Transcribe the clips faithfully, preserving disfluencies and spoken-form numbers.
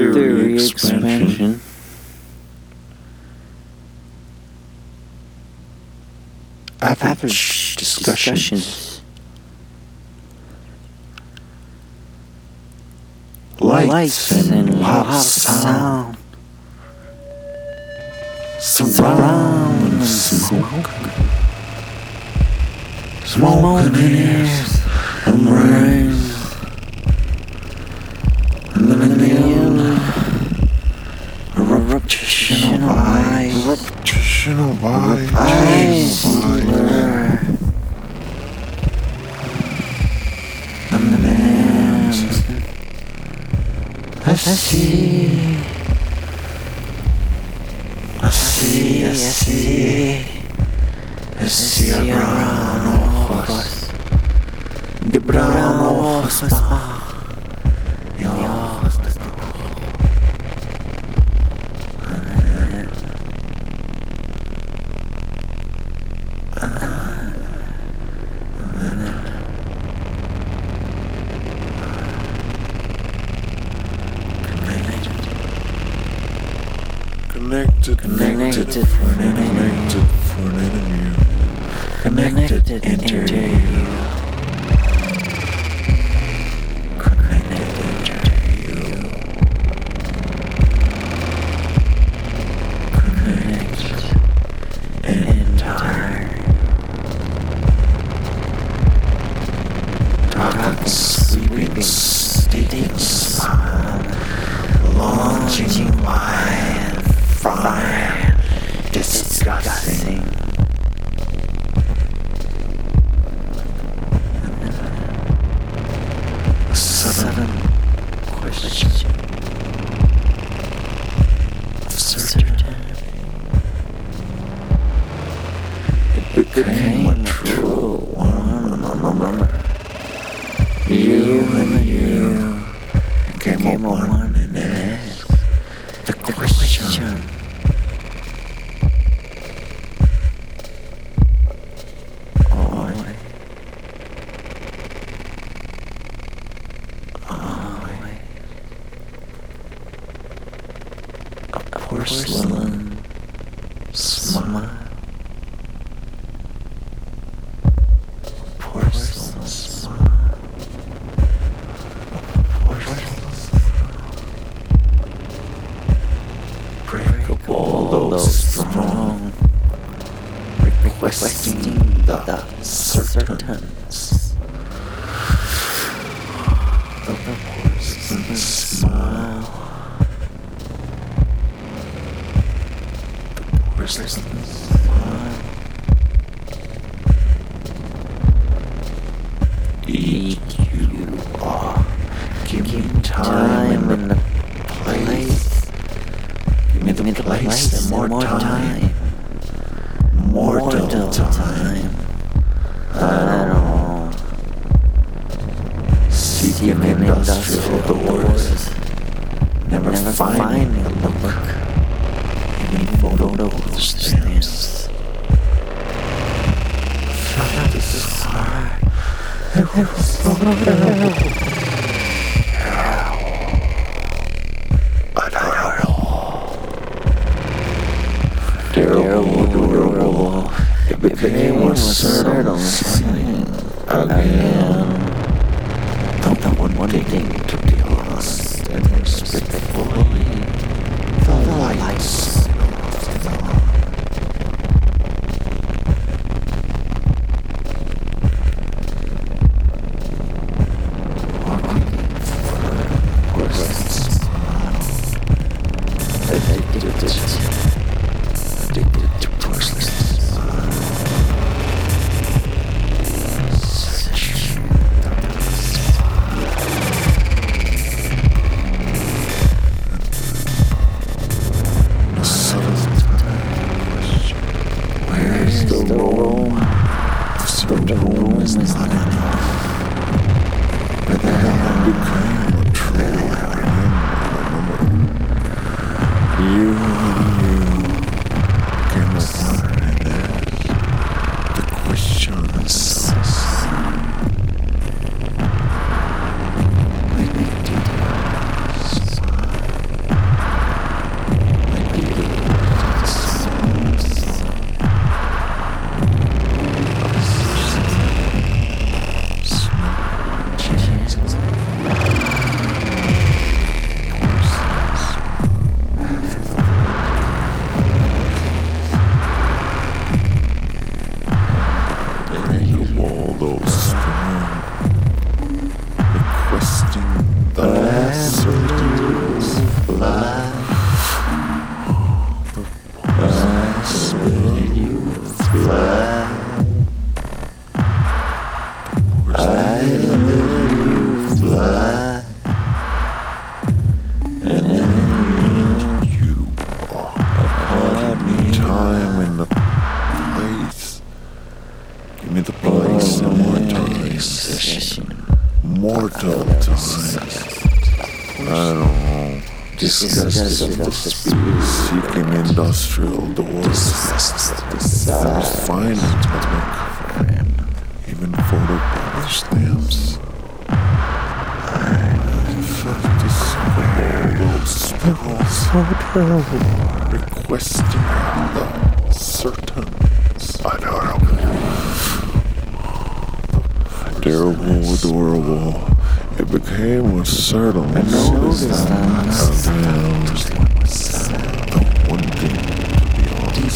theory expansion. Average discussions. Lights and loud sound. Surround smoke. Smoke in the ears and rain. Living in eruption of eyes. Eruption of eyes. Eyes blur. And the man I see. I see, I see. I see a brown horse. The brown horse. Connected, connected, Connected for an connected for an interview. Connected interview. Connected interview. Connected entire. Dark sweeping stating smile. Launching wide fire. Discussing. Sudden question of certain. It became a true one. You and you became a one and asked the question. Porcelain smile. Porcelain smile. Porcelain smile. Breakable though strong. Requesting the certainties of the porcelain smile. Porcelain smile. Eat you are. Give me time and the place. Give me the place and more time. Mortal time. I don't seek in industrial doors. Never finding the look. Any photo stands. Felt this heart. It was so terrible, durable. It became a certain thing again. The one thing to be lost and respectfully. The lights. Addicted to porcelain smile. Session. disgusted of the speed, seeking industrial doors, disgusted of the never size, finding to look, even photograph stamps. Those spirals so terrible, requesting the certains. Adorable. Terrible, adorable. It became a certain. I noticed I'm not Again, the one thing to be honest.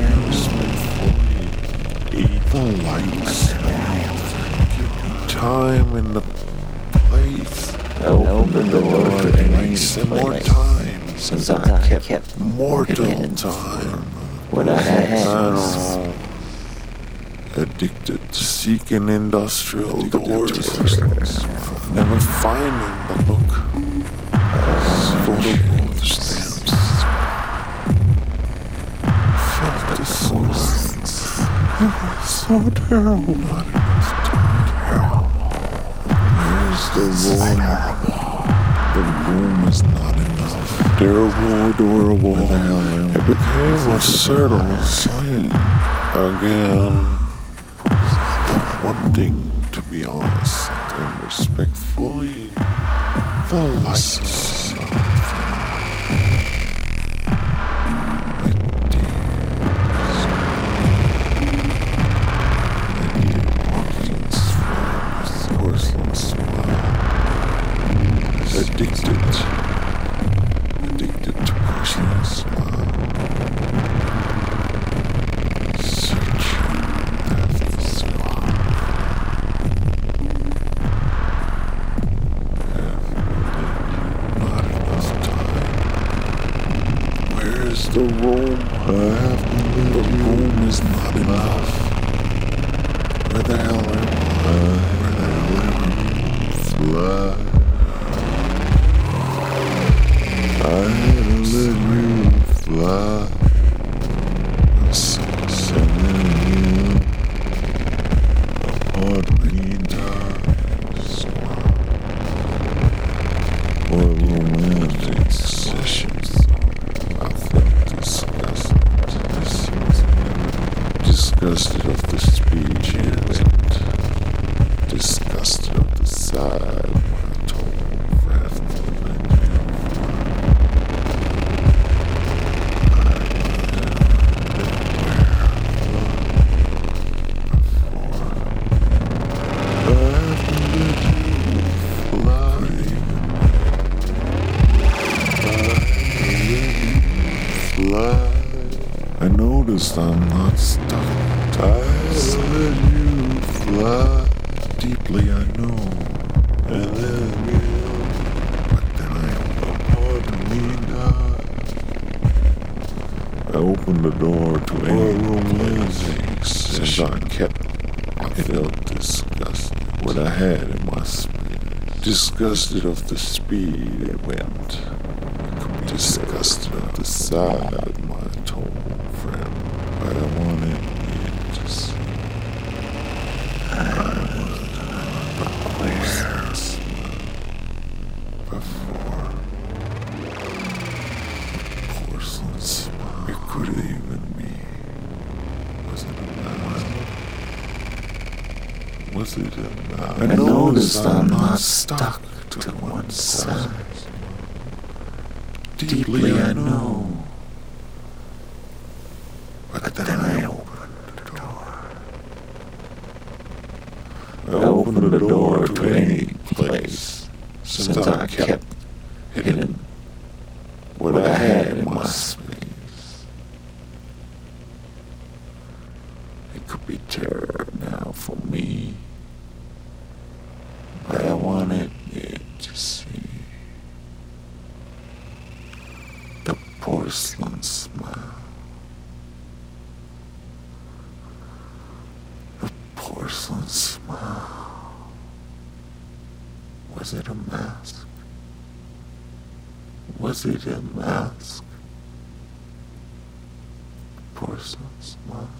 The lights, time and the place. I opened the door to any Some more place time. since I kept Mortal hidden time. what I I had. don't know. Addicted to seeking industrial doors. Never finding the look. Photograph stamps. Felt the source. It was so terrible. Not enough time. Where's the room? The room is not enough. Terrible, adorable. It became a certain sight again. One thing, to be honest and respectfully, the lights of porcelain smile. Addicted, addicted to porcelain smile. Searching after the smile. Not enough time. Where's the room? I have to leave. The room is not enough. Where the hell am I? Where the hell am I? Fly. I had to let you fly. Sending you a heartbeat dark smile. For romantic sessions, I felt disgusted. Disgusted of the speed you went. Disgusted of the side my total breath moving you. I I noticed I'm not stuck. I let you fly deeply, I know. And then you, but then I pardon me not. I opened the door to any romantic since I kept. I felt disgusted. What I had in my spirit. Disgusted of the speed it went. Disgusted of the side my told friend, but I wanted you to see. I was aware before. Porcelain smile. It could even be. Was it a mask? Was it a mask? I noticed I'm not stuck to one side. Deeply I know. But then I opened the door. I opened the door to any place since I kept hidden what I had in my space. It could be terror now for me, but I wanted it to see. The porcelain smile. The porcelain smile. Was it a mask? Was it a mask? Porcelain smile.